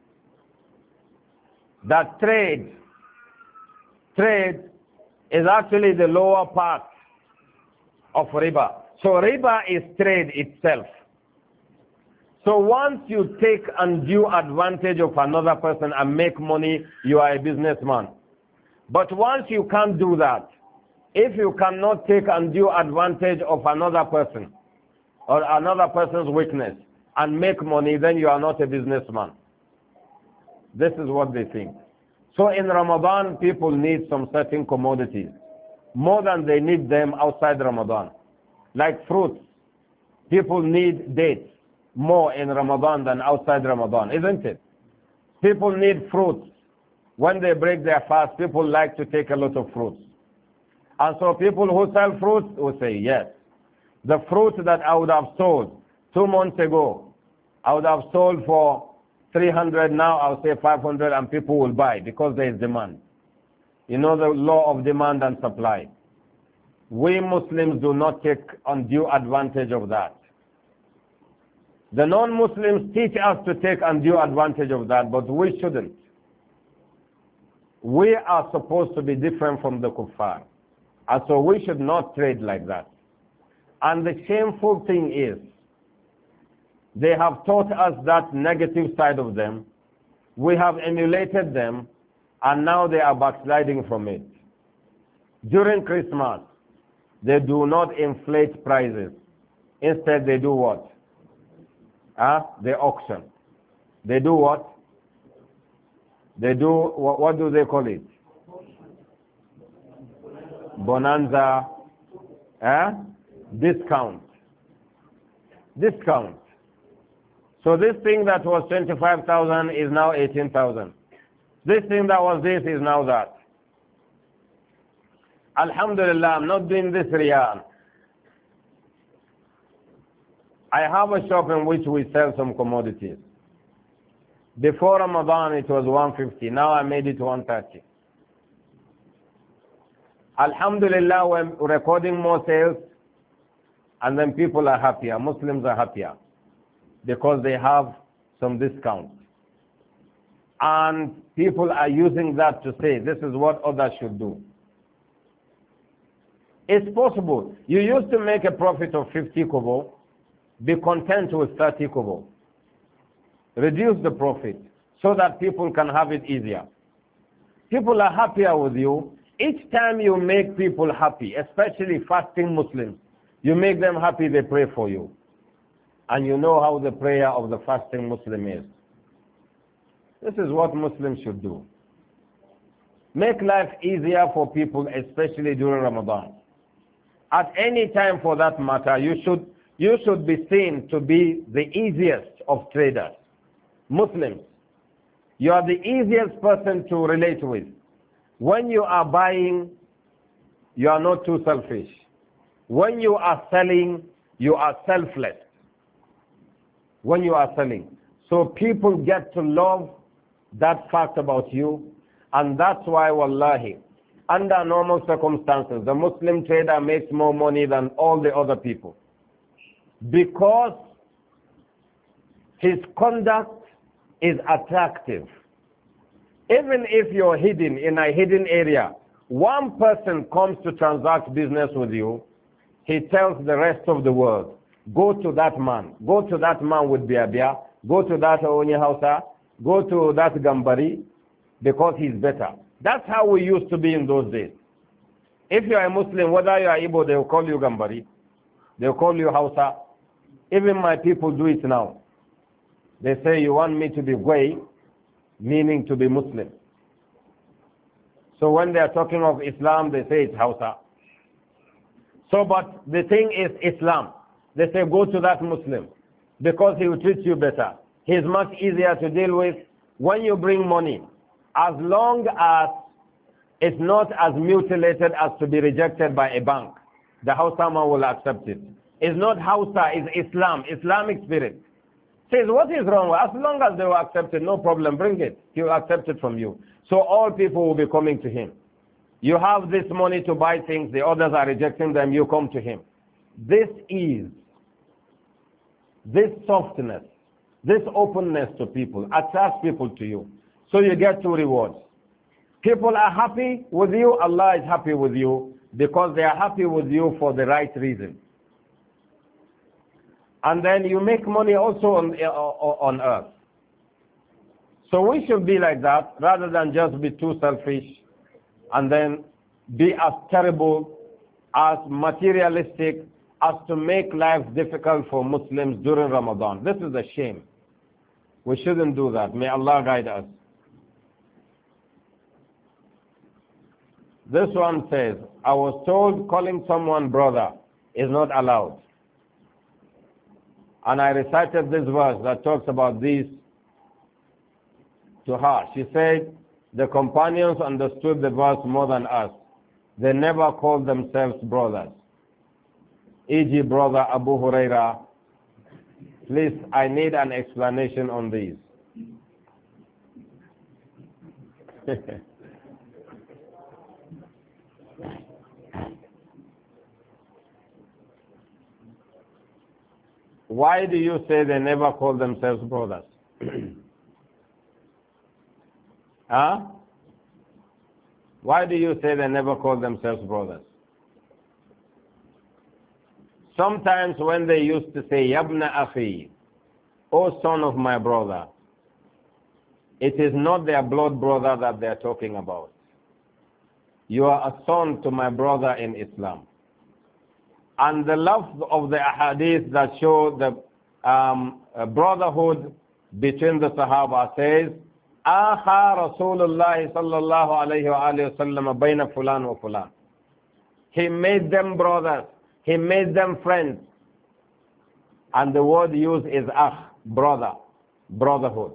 That trade, trade is actually the lower part of riba. So riba is trade itself. So once you take undue advantage of another person and make money, you are a businessman. But once you can't do that, if you cannot take undue advantage of another person or another person's weakness and make money, then you are not a businessman. This is what they think. So in Ramadan, people need some certain commodities more than they need them outside Ramadan. Like fruits. People need dates more in Ramadan than outside Ramadan, isn't it? People need fruits. When they break their fast, people like to take a lot of fruits. And so people who sell fruits will say, yes, the fruit that I would have sold two months ago, I would have sold for three hundred, now I'll say five hundred, and people will buy because there is demand. You know the law of demand and supply. We Muslims do not take undue advantage of that. The non-Muslims teach us to take undue advantage of that, but we shouldn't. We are supposed to be different from the kuffar. And so we should not trade like that. And the shameful thing is, they have taught us that negative side of them. We have emulated them, and now they are backsliding from it. During Christmas, they do not inflate prices. Instead, they do what? Huh? They auction. They do what? They do, what, what do they call it? Bonanza. Huh? Discount. Discount. So this thing that was twenty-five thousand is now eighteen thousand. This thing that was this is now that. Alhamdulillah, I'm not doing this riyah. I have a shop in which we sell some commodities. Before Ramadan it was one fifty. Now I made it one thirty. Alhamdulillah, we're recording more sales, and then people are happier. Muslims are happier because they have some discount. And people are using that to say this is what others should do. It's possible. You used to make a profit of fifty kobo. Be content with thirty kobo. Reduce the profit so that people can have it easier. People are happier with you. Each time you make people happy, especially fasting Muslims, you make them happy, they pray for you. And you know how the prayer of the fasting Muslim is. This is what Muslims should do. Make life easier for people, especially during Ramadan. At any time for that matter, you should, you should be seen to be the easiest of traders. Muslims, you are the easiest person to relate with. When you are buying, you are not too selfish. When you are selling, you are selfless. When you are selling. So people get to love that fact about you, and that's why, wallahi, under normal circumstances, the Muslim trader makes more money than all the other people. Because his conduct is attractive. Even if you're hidden in a hidden area, one person comes to transact business with you, he tells the rest of the world, go to that man, go to that man with biabia, go to that Onye Hausa, go to that Gambari, because he's better. That's how we used to be in those days. If you are a Muslim, whether you are Igbo, they will call you Gambari, they will call you Hausa. Even my people do it now. They say, you want me to be Gwei, meaning to be Muslim. So when they are talking of Islam, they say it's Hausa. So, but the thing is Islam. They say, go to that Muslim, because he will treat you better. He is much easier to deal with. When you bring money, as long as it's not as mutilated as to be rejected by a bank, the Hausa man will accept it. It's not Hausa, it's Islam, Islamic spirit. Says, what is wrong? As long as they will accept it, no problem, bring it. He will accept it from you. So all people will be coming to him. You have this money to buy things, the others are rejecting them, you come to him. This is, this softness, this openness to people attracts people to you. So you get two rewards. People are happy with you, Allah is happy with you because they are happy with you for the right reason. And then you make money also on, on earth. So we should be like that rather than just be too selfish and then be as terrible, as materialistic as to make life difficult for Muslims during Ramadan. This is a shame. We shouldn't do that. May Allah guide us. This one says, I was told calling someone brother is not allowed. And I recited this verse that talks about this to her. She said, the companions understood the verse more than us. They never called themselves brothers. for example, brother Abu Huraira. Please, I need an explanation on these. Why do you say they never call themselves brothers? Huh? Why do you say they never call themselves brothers? Sometimes when they used to say, Yabna Akhi, O son of my brother, it is not their blood brother that they are talking about. You are a son to my brother in Islam. And the love of the ahadith that show the um, uh, brotherhood between the Sahaba says, Akha Rasulullah sallallahu alayhi wa alayhi wa sallam bayna fulan wa fulan. He made them brothers. He made them friends. And the word used is akh, brother, brotherhood.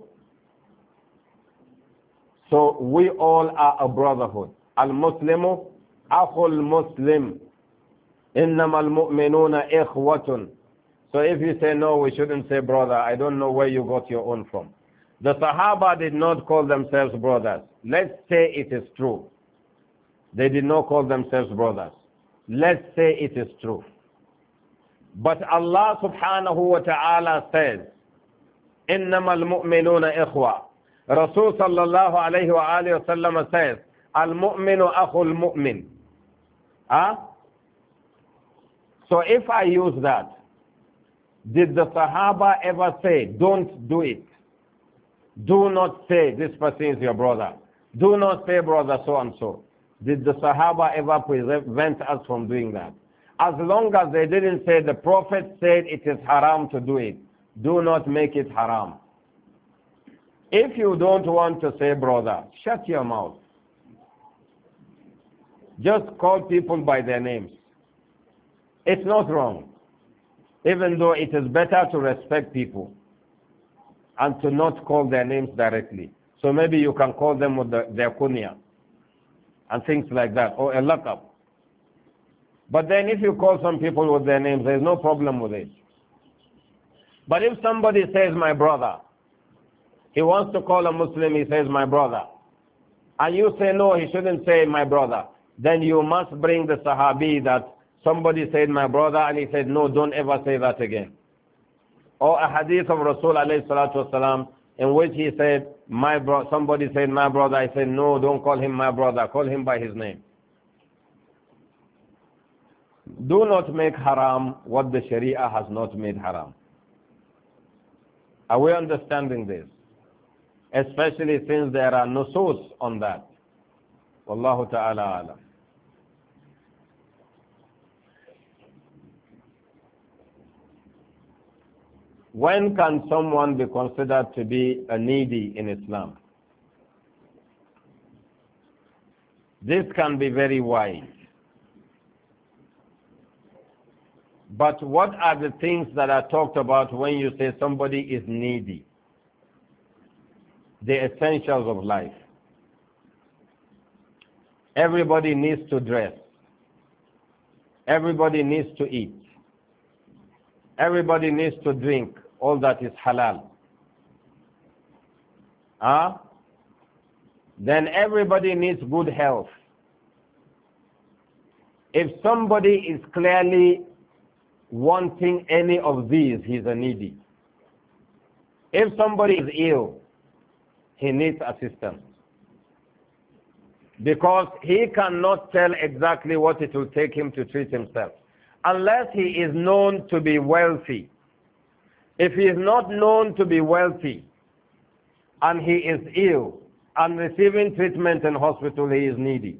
So we all are a brotherhood. Al-Muslimu akhul Muslim. Innama al-mu'minuna ikhwatun. So if you say no, we shouldn't say brother, I don't know where you got your own from. The Sahaba did not call themselves brothers. Let's say it is true. They did not call themselves brothers. Let's say it is true. But Allah subhanahu wa ta'ala says, إِنَّمَا الْمُؤْمِنُونَ إِخْوَةً. Rasul sallallahu alayhi wa alayhi wa sallam says, Al-mu'minu akhul mu'min. Huh? So if I use that, did the Sahaba ever say, don't do it? Do not say this person is your brother. Do not say brother so and so. Did the Sahaba ever prevent us from doing that? As long as they didn't say the Prophet said it is haram to do it, do not make it haram. If you don't want to say brother, shut your mouth. Just call people by their names. It's not wrong. Even though it is better to respect people and to not call their names directly. So maybe you can call them with the, their kunya and things like that, or a laqab. But then if you call some people with their names, there's no problem with it. But if somebody says my brother, he wants to call a Muslim, he says my brother, and you say no, he shouldn't say my brother, then you must bring the Sahabi that somebody said my brother and he said no, don't ever say that again. Or a hadith of Rasul alayhi salatu wasalam in which he said, my bro somebody said my brother, I said no, don't call him my brother, call him by his name. Do not make haram what the Sharia has not made haram. Are we understanding this? Especially since there are nusus on that. Wallahu ta'ala alam. When can someone be considered to be a needy in Islam? This can be very wide. But what are the things that are talked about when you say somebody is needy? The essentials of life. Everybody needs to dress. Everybody needs to eat. Everybody needs to drink all that is halal. Huh? Then everybody needs good health. If somebody is clearly wanting any of these, he's a needy. If somebody is ill, he needs assistance. Because he cannot tell exactly what it will take him to treat himself. Unless he is known to be wealthy. If he is not known to be wealthy, and he is ill, and receiving treatment in hospital, he is needy.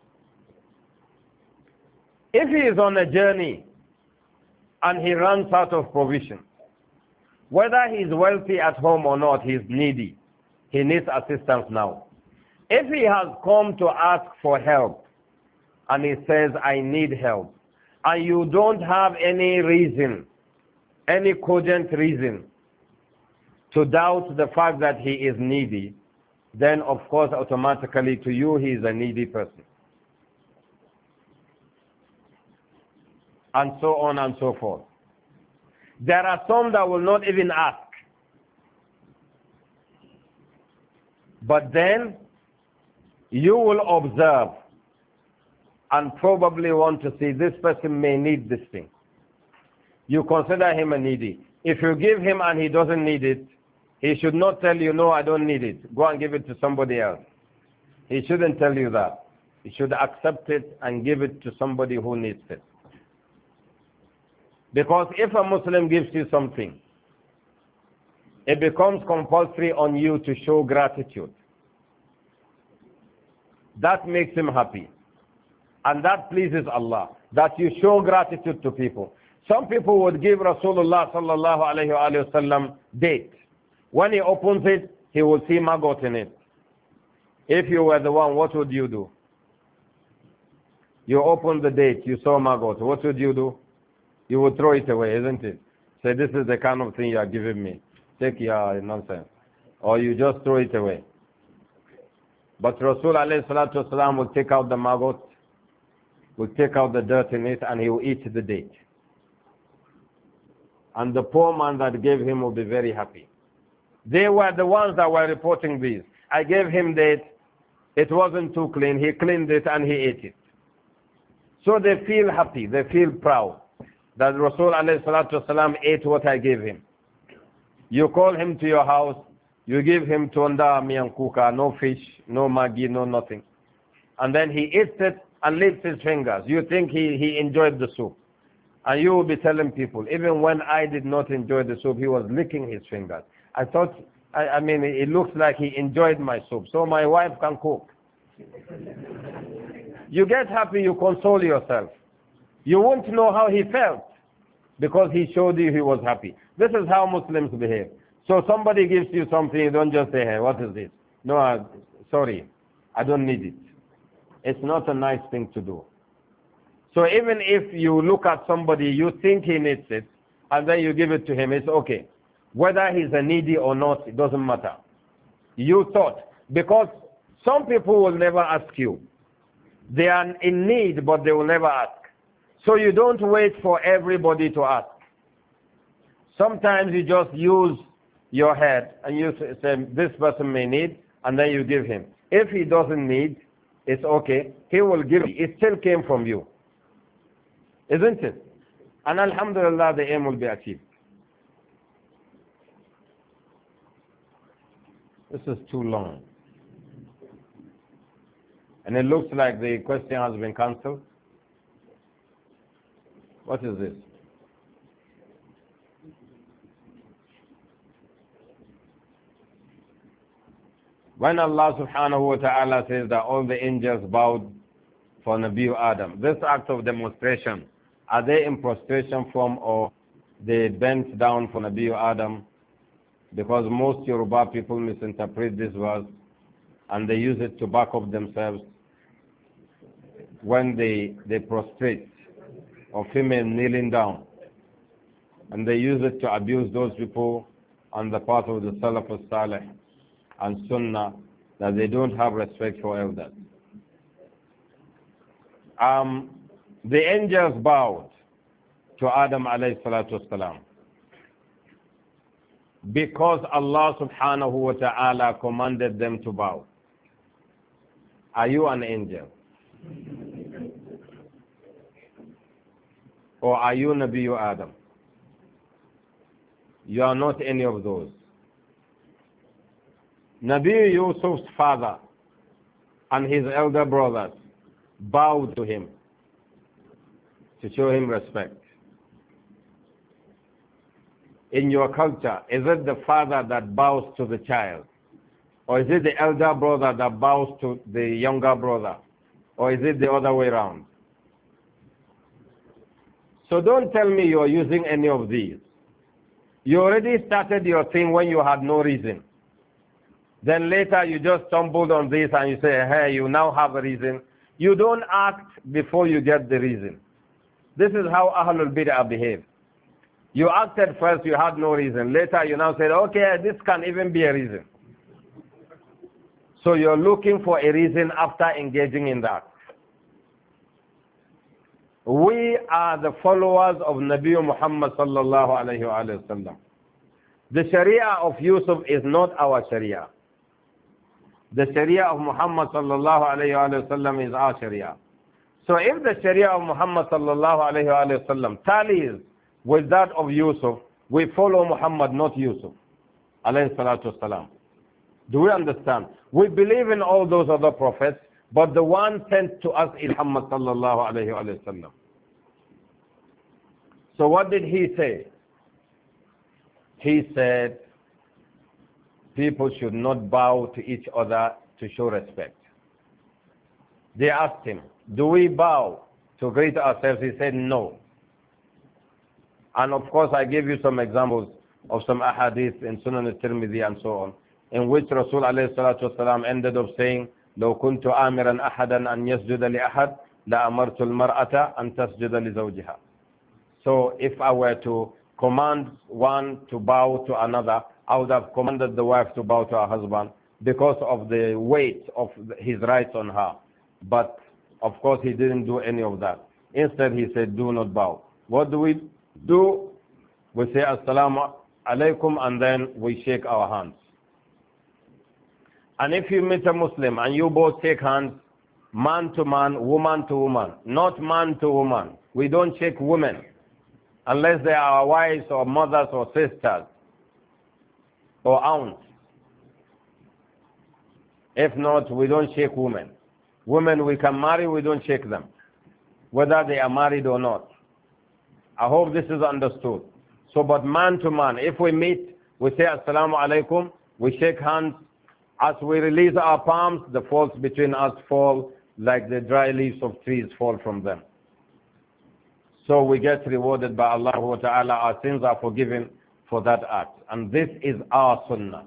If he is on a journey, and he runs out of provision, whether he is wealthy at home or not, he is needy. He needs assistance now. If he has come to ask for help, and he says, I need help, and you don't have any reason, any cogent reason, to doubt the fact that he is needy, then of course automatically to you he is a needy person. And so on and so forth. There are some that will not even ask. But then you will observe and probably want to see this person may need this thing. You consider him a needy. If you give him and he doesn't need it, he should not tell you, no, I don't need it. Go and give it to somebody else. He shouldn't tell you that. He should accept it and give it to somebody who needs it. Because if a Muslim gives you something, it becomes compulsory on you to show gratitude. That makes him happy. And that pleases Allah, that you show gratitude to people. Some people would give Rasulullah sallallahu alayhi wa sallam date. When he opens it, he will see maggot in it. If you were the one, what would you do? You open the date, you saw maggot. What would you do? You would throw it away, isn't it? Say, this is the kind of thing you are giving me. Take your nonsense. Or you just throw it away. But Rasul alayhi salatu wasalam will take out the maggot, will take out the dirt in it, and he will eat the date. And the poor man that gave him will be very happy. They were the ones that were reporting this. I gave him date, it wasn't too clean, he cleaned it and he ate it. So they feel happy, they feel proud that Rasul alayhi salatu wasalam ate what I gave him. You call him to your house, you give him tonda miyankuka, no fish, no maggi, no nothing. And then he eats it and licks his fingers. You think he, he enjoyed the soup. And you will be telling people, even when I did not enjoy the soup, he was licking his fingers. I thought, I, I mean, it looks like he enjoyed my soup, so my wife can cook. You get happy, you console yourself. You won't know how he felt because he showed you he was happy. This is how Muslims behave. So somebody gives you something, you don't just say, hey, what is this? No, I, sorry, I don't need it. It's not a nice thing to do. So even if you look at somebody, you think he needs it, and then you give it to him, it's okay. Whether he's a needy or not, it doesn't matter. You thought, because some people will never ask you. They are in need, but they will never ask. So you don't wait for everybody to ask. Sometimes you just use your head and you say, this person may need, and then you give him. If he doesn't need, it's okay. He will give you. It still came from you. Isn't it? And alhamdulillah, the aim will be achieved. This is too long. And it looks like the question has been cancelled. What is this? When Allah subhanahu wa ta'ala says that all the angels bowed for Nabi Adam, this act of demonstration, are they in prostration form or they bent down for Nabi Adam? Because most Yoruba people misinterpret this verse and they use it to back up themselves when they, they prostrate or female kneeling down. And they use it to abuse those people on the part of the Salaf al-Salih and Sunnah, that they don't have respect for elders. Um, the angels bowed to Adam alayhi salatu wasalam because Allah subhanahu wa ta'ala commanded them to bow. Are you an angel? Or are you Nabiyu Adam? You are not any of those. Nabi Yusuf's father and his elder brothers bowed to him to show him respect. In your culture, is it the father that bows to the child? Or is it the elder brother that bows to the younger brother? Or is it the other way around? So don't tell me you're using any of these. You already started your thing when you had no reason. Then later you just stumbled on this and you say, hey, you now have a reason. You don't act before you get the reason. This is how Ahlul Bid'ah behave. You acted first, you had no reason. Later you now said, okay, this can even be a reason. So you're looking for a reason after engaging in that. We are the followers of Nabi Muhammad sallallahu alayhi wa sallam. The Sharia of Yusuf is not our Sharia. The Sharia of Muhammad sallallahu alayhi wa sallam is our Sharia. So if the Sharia of Muhammad sallallahu alayhi wa sallam tallies with that of Yusuf, we follow Muhammad, not Yusuf alayhi salatu wasalam. Do we understand? We believe in all those other prophets, but the one sent to us is Muhammad sallallahu alayhi wa sallam. So what did he say? He said, people should not bow to each other to show respect. They asked him, do we bow to greet ourselves? He said, no. And of course, I gave you some examples of some ahadith in Sunan al-Tirmidhi and so on, in which Rasul alayhi salatu wasalam ended up saying, لو كنت آمرا أحدا أن يسجد لأحد لأمرت المرأة أن تسجد لزوجها. So if I were to command one to bow to another, I would have commanded the wife to bow to her husband because of the weight of his rights on her. But of course he didn't do any of that. Instead he said, do not bow. What do we do? We say assalamu alaikum and then we shake our hands. And if you meet a Muslim and you both shake hands, man to man, woman to woman, not man to woman. We don't shake women unless they are our wives or mothers or sisters or aunts. If not, we don't shake women. Women we can marry, we don't shake them, whether they are married or not. I hope this is understood. So, but man to man, if we meet, we say assalamu alaikum, we shake hands. As we release our palms, the folds between us fall like the dry leaves of trees fall from them. So we get rewarded by Allah wa ta'ala. Our sins are forgiven for that act. And this is our sunnah.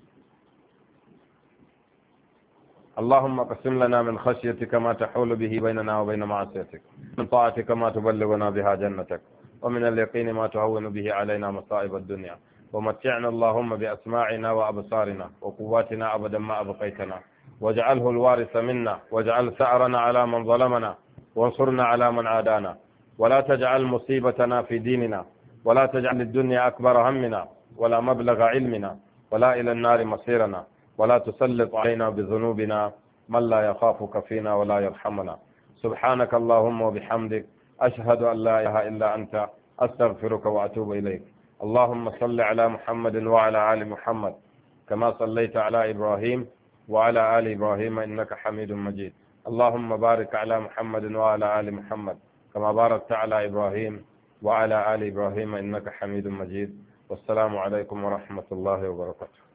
اللهم قسم لنا من خشيتك ما تحول به بيننا وبين معصيتك من طاعتك ما تبلغنا بها جنتك ومن اليقين ما تهون به علينا مصائب الدنيا ومتعنا اللهم بأسماعنا وأبصارنا وقواتنا أبدا ما أبقيتنا واجعله الوارث منا واجعل ثأرنا على من ظلمنا وانصرنا على من عادانا ولا تجعل مصيبتنا في ديننا ولا تجعل الدنيا أكبر همنا ولا مبلغ علمنا ولا إلى النار مصيرنا ولا تسلط علينا بذنوبنا من لا يخافك فينا ولا يرحمنا سبحانك اللهم وبحمدك أشهد أن لا إله إلا أنت أستغفرك وأتوب إليك اللهم صل على محمد وعلى آل محمد كما صليت على إبراهيم وعلى آل إبراهيم إنك حميد مجيد اللهم بارك على محمد وعلى آل محمد كما باركت على إبراهيم وعلى آل إبراهيم إنك حميد مجيد والسلام عليكم ورحمة الله وبركاته.